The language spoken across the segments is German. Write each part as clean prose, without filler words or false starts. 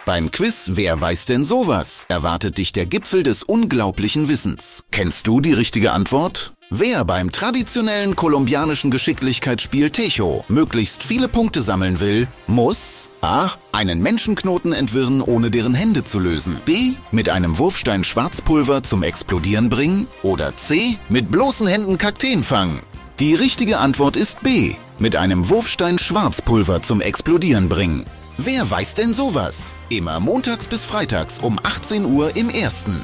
Beim Quiz Wer weiß denn sowas? Erwartet dich der Gipfel des unglaublichen Wissens. Kennst du die richtige Antwort? Wer beim traditionellen kolumbianischen Geschicklichkeitsspiel Tejo möglichst viele Punkte sammeln will, muss a. einen Menschenknoten entwirren, ohne deren Hände zu lösen, b. mit einem Wurfstein Schwarzpulver zum Explodieren bringen oder c. mit bloßen Händen Kakteen fangen. Die richtige Antwort ist b. mit einem Wurfstein Schwarzpulver zum Explodieren bringen. Wer weiß denn sowas? Immer montags bis freitags um 18 Uhr im Ersten.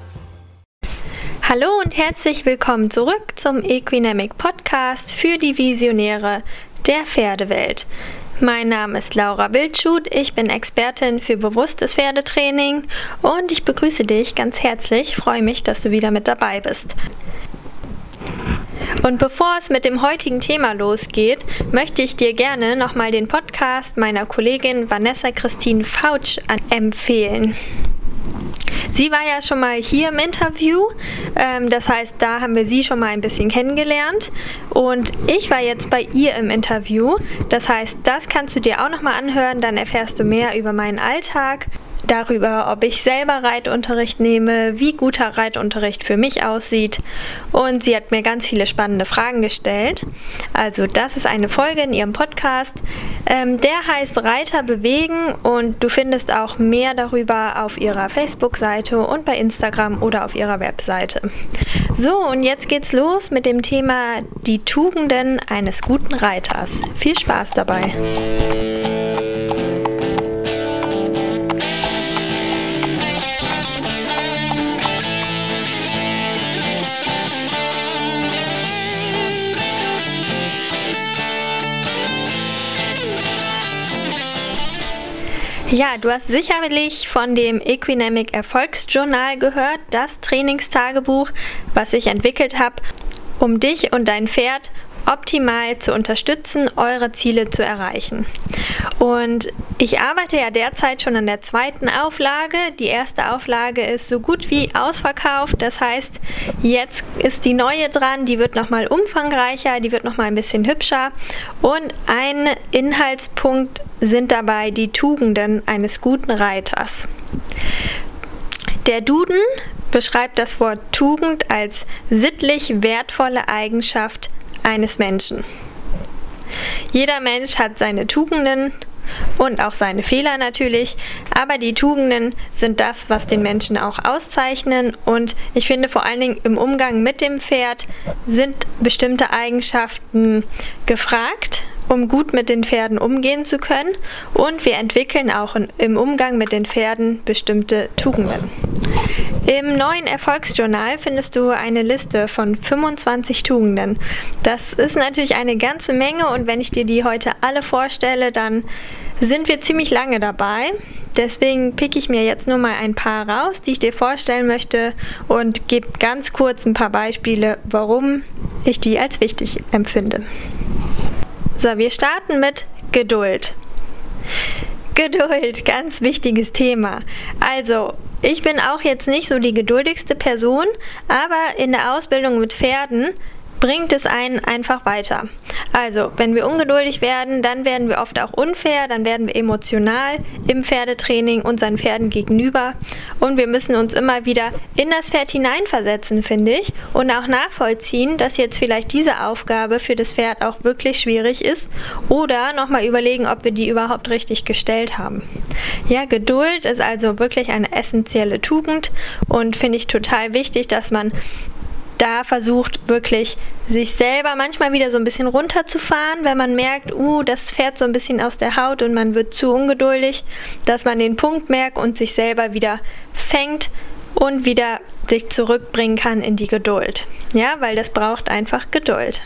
Hallo und herzlich willkommen zurück zum Equinemic Podcast für die Visionäre der Pferdewelt. Mein Name ist Laura Wildschut, ich bin Expertin für bewusstes Pferdetraining und ich begrüße dich ganz herzlich, freue mich, dass du wieder mit dabei bist. Und bevor es mit dem heutigen Thema losgeht, möchte ich dir gerne nochmal den Podcast meiner Kollegin Vanessa Christine Fautsch empfehlen. Sie war ja schon mal hier im Interview, das heißt, da haben wir sie schon mal ein bisschen kennengelernt und ich war jetzt bei ihr im Interview, das heißt, das kannst du dir auch nochmal anhören, dann erfährst du mehr über meinen Alltag, darüber, ob ich selber Reitunterricht nehme, wie guter Reitunterricht für mich aussieht und sie hat mir ganz viele spannende Fragen gestellt. Also das ist eine Folge in ihrem Podcast, der heißt Reiter bewegen und du findest auch mehr darüber auf ihrer Facebook-Seite und bei Instagram oder auf ihrer Webseite. So, und jetzt geht's los mit dem Thema die Tugenden eines guten Reiters. Viel Spaß dabei! Ja, du hast sicherlich von dem Equinemic Erfolgsjournal gehört, das Trainingstagebuch, was ich entwickelt habe, um dich und dein Pferd optimal zu unterstützen, eure Ziele zu erreichen. Und ich arbeite ja derzeit schon an der zweiten Auflage. Die erste Auflage ist so gut wie ausverkauft. Das heißt, jetzt ist die neue dran. Die wird nochmal umfangreicher, die wird nochmal ein bisschen hübscher. Und ein Inhaltspunkt sind dabei die Tugenden eines guten Reiters. Der Duden beschreibt das Wort Tugend als sittlich wertvolle Eigenschaft eines Menschen. Jeder Mensch hat seine Tugenden und auch seine Fehler natürlich, aber die Tugenden sind das, was den Menschen auch auszeichnen und ich finde vor allen Dingen im Umgang mit dem Pferd sind bestimmte Eigenschaften gefragt, um gut mit den Pferden umgehen zu können und wir entwickeln auch im Umgang mit den Pferden bestimmte Tugenden. Im neuen Erfolgsjournal findest du eine Liste von 25 Tugenden. Das ist natürlich eine ganze Menge und wenn ich dir die heute alle vorstelle, dann sind wir ziemlich lange dabei. Deswegen picke ich mir jetzt nur mal ein paar raus, die ich dir vorstellen möchte und gebe ganz kurz ein paar Beispiele, warum ich die als wichtig empfinde. So, wir starten mit Geduld. Geduld, ganz wichtiges Thema. Also, ich bin auch jetzt nicht so die geduldigste Person, aber in der Ausbildung mit Pferden bringt es einen einfach weiter. Also, wenn wir ungeduldig werden, dann werden wir oft auch unfair, dann werden wir emotional im Pferdetraining unseren Pferden gegenüber und wir müssen uns immer wieder in das Pferd hineinversetzen, finde ich, und auch nachvollziehen, dass jetzt vielleicht diese Aufgabe für das Pferd auch wirklich schwierig ist oder nochmal überlegen, ob wir die überhaupt richtig gestellt haben. Ja, Geduld ist also wirklich eine essentielle Tugend und finde ich total wichtig, dass man da versucht wirklich sich selber manchmal wieder so ein bisschen runterzufahren, wenn man merkt, das fährt so ein bisschen aus der Haut und man wird zu ungeduldig, dass man den Punkt merkt und sich selber wieder fängt und wieder sich zurückbringen kann in die Geduld. Ja, weil das braucht einfach Geduld.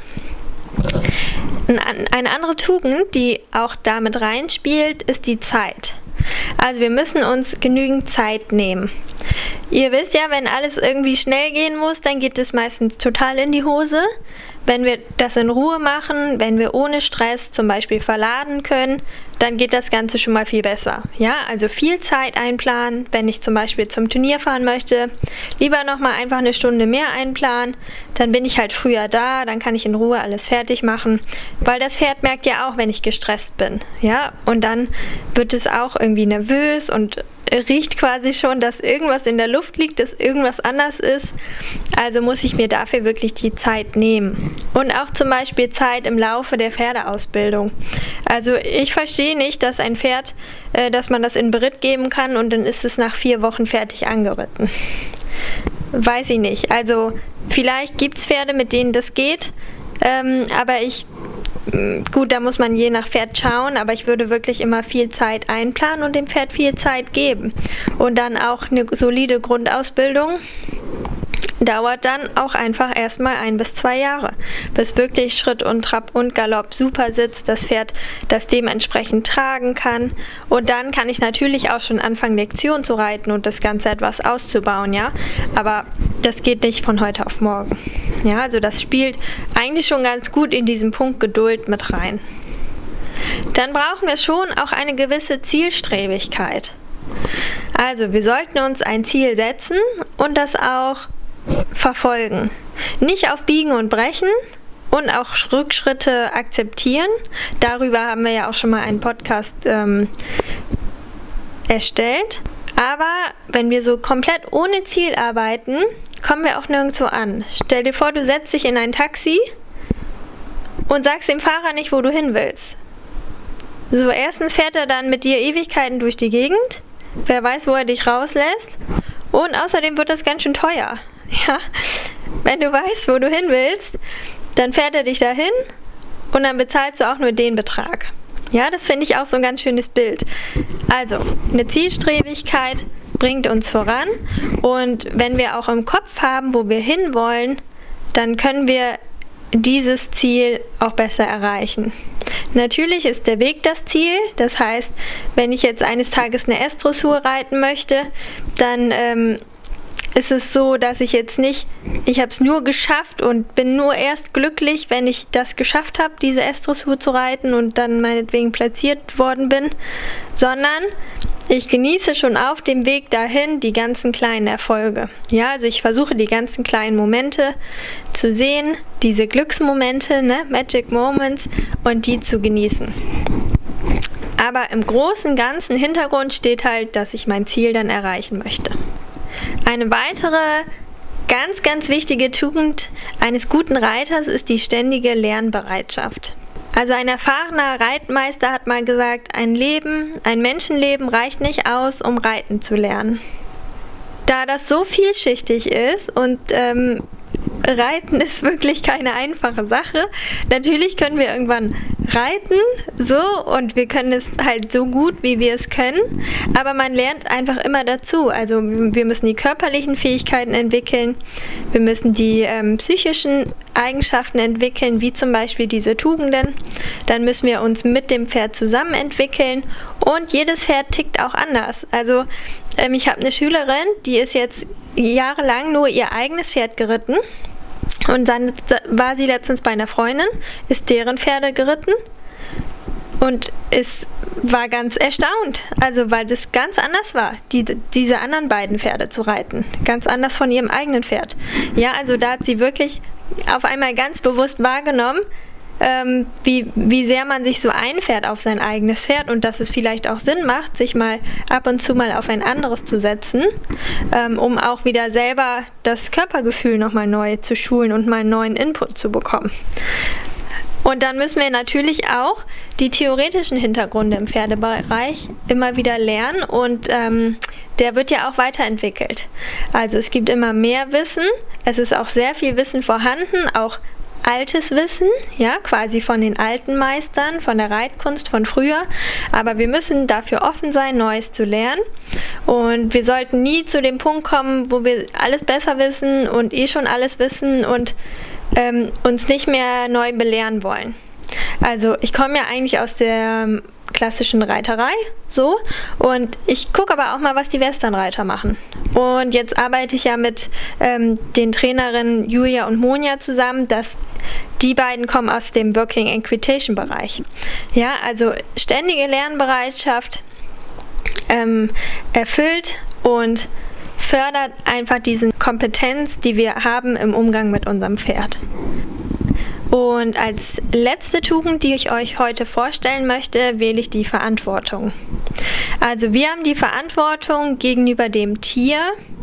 Eine andere Tugend, die auch damit reinspielt, ist die Zeit. Also wir müssen uns genügend Zeit nehmen. Ihr wisst ja, wenn alles irgendwie schnell gehen muss, dann geht es meistens total in die Hose. Wenn wir das in Ruhe machen, wenn wir ohne Stress zum Beispiel verladen können, dann geht das Ganze schon mal viel besser. Ja, also viel Zeit einplanen, wenn ich zum Beispiel zum Turnier fahren möchte, lieber nochmal einfach eine Stunde mehr einplanen, dann bin ich halt früher da, dann kann ich in Ruhe alles fertig machen, weil das Pferd merkt ja auch, wenn ich gestresst bin, ja, und dann wird es auch irgendwie nervös und riecht quasi schon, dass irgendwas in der Luft liegt, dass irgendwas anders ist. Also muss ich mir dafür wirklich die Zeit nehmen. Und auch zum Beispiel Zeit im Laufe der Pferdeausbildung. Also ich verstehe nicht, dass ein Pferd, dass man das in Beritt geben kann und dann ist es nach 4 Wochen fertig angeritten. Weiß ich nicht. Also vielleicht gibt es Pferde, mit denen das geht, aber gut, da muss man je nach Pferd schauen, aber ich würde wirklich immer viel Zeit einplanen und dem Pferd viel Zeit geben. Und dann auch eine solide Grundausbildung dauert dann auch einfach erstmal 1 bis 2 Jahre, bis wirklich Schritt und Trab und Galopp super sitzt, das Pferd das dementsprechend tragen kann. Und dann kann ich natürlich auch schon anfangen, Lektion zu reiten und das Ganze etwas auszubauen, ja. Aber das geht nicht von heute auf morgen. Ja, also das spielt eigentlich schon ganz gut in diesen Punkt Geduld mit rein. Dann brauchen wir schon auch eine gewisse Zielstrebigkeit. Also wir sollten uns ein Ziel setzen und das auch verfolgen. Nicht auf Biegen und Brechen und auch Rückschritte akzeptieren. Darüber haben wir ja auch schon mal einen Podcast erstellt. Aber wenn wir so komplett ohne Ziel arbeiten, kommen wir auch nirgendwo an. Stell dir vor, du setzt dich in ein Taxi und sagst dem Fahrer nicht, wo du hin willst. So, erstens fährt er dann mit dir Ewigkeiten durch die Gegend. Wer weiß, wo er dich rauslässt. Und außerdem wird das ganz schön teuer. Ja, wenn du weißt, wo du hin willst, dann fährt er dich dahin und dann bezahlst du auch nur den Betrag. Ja, das finde ich auch so ein ganz schönes Bild. Also, eine Zielstrebigkeit bringt uns voran und wenn wir auch im Kopf haben, wo wir hinwollen, dann können wir dieses Ziel auch besser erreichen. Natürlich ist der Weg das Ziel, das heißt, wenn ich jetzt eines Tages eine S-Dressur reiten möchte, dann ist es so, dass ich jetzt nicht, ich habe es nur geschafft und bin nur erst glücklich, wenn ich das geschafft habe, diese S-Dressur zu reiten und dann meinetwegen platziert worden bin, sondern ich genieße schon auf dem Weg dahin die ganzen kleinen Erfolge. Ja, also ich versuche die ganzen kleinen Momente zu sehen, diese Glücksmomente, ne, Magic Moments, und die zu genießen. Aber im großen, ganzen Hintergrund steht halt, dass ich mein Ziel dann erreichen möchte. Eine weitere ganz, ganz wichtige Tugend eines guten Reiters ist die ständige Lernbereitschaft. Also ein erfahrener Reitmeister hat mal gesagt, ein Menschenleben reicht nicht aus, um reiten zu lernen. Da das so vielschichtig ist und Reiten ist wirklich keine einfache Sache. Natürlich können wir irgendwann reiten, so, und wir können es halt so gut, wie wir es können, aber man lernt einfach immer dazu. Also wir müssen die körperlichen Fähigkeiten entwickeln, wir müssen die psychischen Eigenschaften entwickeln, wie zum Beispiel diese Tugenden. Dann müssen wir uns mit dem Pferd zusammen entwickeln und jedes Pferd tickt auch anders. Also ich habe eine Schülerin, die ist jetzt jahrelang nur ihr eigenes Pferd geritten. Und dann war sie letztens bei einer Freundin, ist deren Pferde geritten und war ganz erstaunt, also weil das ganz anders war, diese anderen beiden Pferde zu reiten, ganz anders von ihrem eigenen Pferd. Ja, also da hat sie wirklich auf einmal ganz bewusst wahrgenommen, wie sehr man sich so einfährt auf sein eigenes Pferd und dass es vielleicht auch Sinn macht, sich mal ab und zu mal auf ein anderes zu setzen, um auch wieder selber das Körpergefühl nochmal neu zu schulen und mal einen neuen Input zu bekommen. Und dann müssen wir natürlich auch die theoretischen Hintergründe im Pferdebereich immer wieder lernen und der wird ja auch weiterentwickelt. Also es gibt immer mehr Wissen, es ist auch sehr viel Wissen vorhanden, auch altes Wissen, ja, quasi von den alten Meistern, von der Reitkunst von früher, aber wir müssen dafür offen sein, Neues zu lernen und wir sollten nie zu dem Punkt kommen, wo wir alles besser wissen und schon alles wissen und uns nicht mehr neu belehren wollen. Also ich komme ja eigentlich aus der klassischen Reiterei, so. Und ich gucke aber auch mal, was die Westernreiter machen. Und jetzt arbeite ich ja mit den Trainerinnen Julia und Monja zusammen, die beiden kommen aus dem Working Equitation Bereich. Ja, also ständige Lernbereitschaft erfüllt und fördert einfach diese Kompetenz, die wir haben im Umgang mit unserem Pferd. Und als letzte Tugend, die ich euch heute vorstellen möchte, wähle ich die Verantwortung. Also wir haben die Verantwortung gegenüber dem Tier,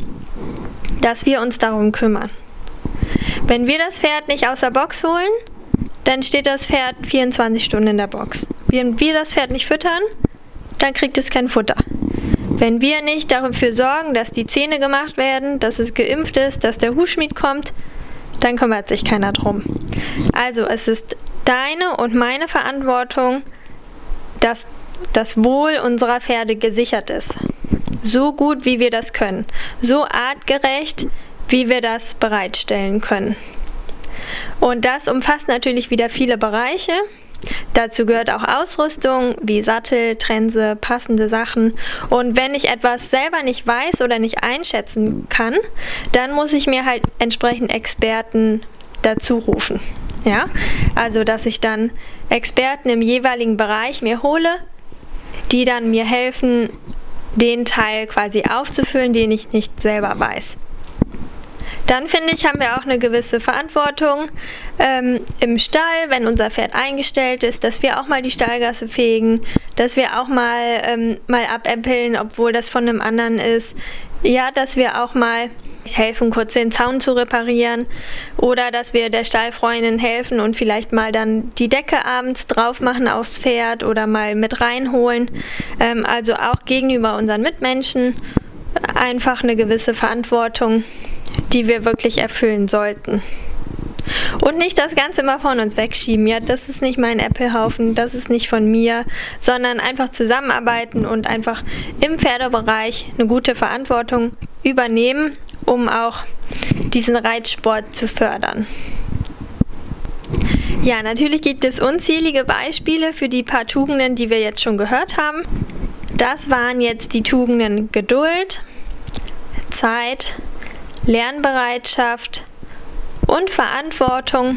dass wir uns darum kümmern. Wenn wir das Pferd nicht aus der Box holen, dann steht das Pferd 24 Stunden in der Box. Wenn wir das Pferd nicht füttern, dann kriegt es kein Futter. Wenn wir nicht dafür sorgen, dass die Zähne gemacht werden, dass es geimpft ist, dass der Hufschmied kommt, dann kümmert sich keiner drum. Also es ist deine und meine Verantwortung, dass das Wohl unserer Pferde gesichert ist. So gut, wie wir das können. So artgerecht, wie wir das bereitstellen können. Und das umfasst natürlich wieder viele Bereiche. Dazu gehört auch Ausrüstung wie Sattel, Trense, passende Sachen. Und wenn ich etwas selber nicht weiß oder nicht einschätzen kann, dann muss ich mir halt entsprechend Experten dazu rufen. Ja? Also, dass ich dann Experten im jeweiligen Bereich mir hole, die dann mir helfen, den Teil quasi aufzufüllen, den ich nicht selber weiß. Dann finde ich, haben wir auch eine gewisse Verantwortung im Stall, wenn unser Pferd eingestellt ist, dass wir auch mal die Stallgasse fegen, dass wir auch mal abäppeln, obwohl das von einem anderen ist. Ja, dass wir auch mal helfen, kurz den Zaun zu reparieren oder dass wir der Stallfreundin helfen und vielleicht mal dann die Decke abends drauf machen aufs Pferd oder mal mit reinholen. Also auch gegenüber unseren Mitmenschen einfach eine gewisse Verantwortung, die wir wirklich erfüllen sollten. Und nicht das Ganze immer von uns wegschieben. Ja, das ist nicht mein Äpfelhaufen, das ist nicht von mir, sondern einfach zusammenarbeiten und einfach im Pferdebereich eine gute Verantwortung übernehmen, um auch diesen Reitsport zu fördern. Ja, natürlich gibt es unzählige Beispiele für die paar Tugenden, die wir jetzt schon gehört haben. Das waren jetzt die Tugenden Geduld, Zeit, Lernbereitschaft und Verantwortung.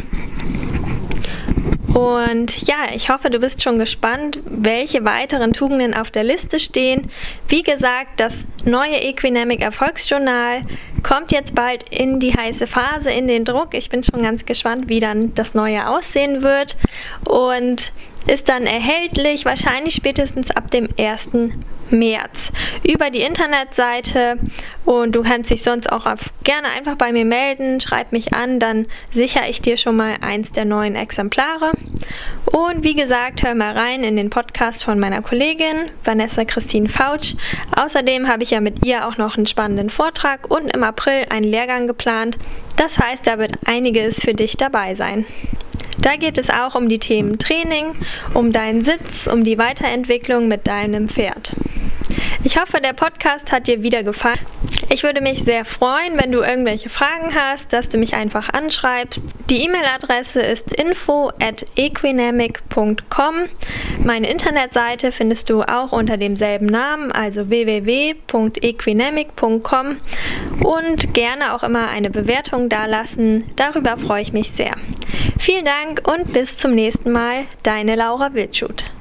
Und ja, ich hoffe, du bist schon gespannt, welche weiteren Tugenden auf der Liste stehen. Wie gesagt, das neue Equinamic Erfolgsjournal kommt jetzt bald in die heiße Phase, in den Druck. Ich bin schon ganz gespannt, wie dann das neue aussehen wird und ist dann erhältlich, wahrscheinlich spätestens ab dem 1. März über die Internetseite und du kannst dich sonst auch gerne einfach bei mir melden, schreib mich an, dann sichere ich dir schon mal eins der neuen Exemplare. Und wie gesagt, hör mal rein in den Podcast von meiner Kollegin Vanessa Christine Fautsch. Außerdem habe ich ja mit ihr auch noch einen spannenden Vortrag und im April einen Lehrgang geplant. Das heißt, da wird einiges für dich dabei sein. Da geht es auch um die Themen Training, um deinen Sitz, um die Weiterentwicklung mit deinem Pferd. Ich hoffe, der Podcast hat dir wieder gefallen. Ich würde mich sehr freuen, wenn du irgendwelche Fragen hast, dass du mich einfach anschreibst. Die E-Mail-Adresse ist info@equinamic.com. Meine Internetseite findest du auch unter demselben Namen, also www.equinamic.com und gerne auch immer eine Bewertung dalassen. Darüber freue ich mich sehr. Vielen Dank und bis zum nächsten Mal. Deine Laura Wildschut.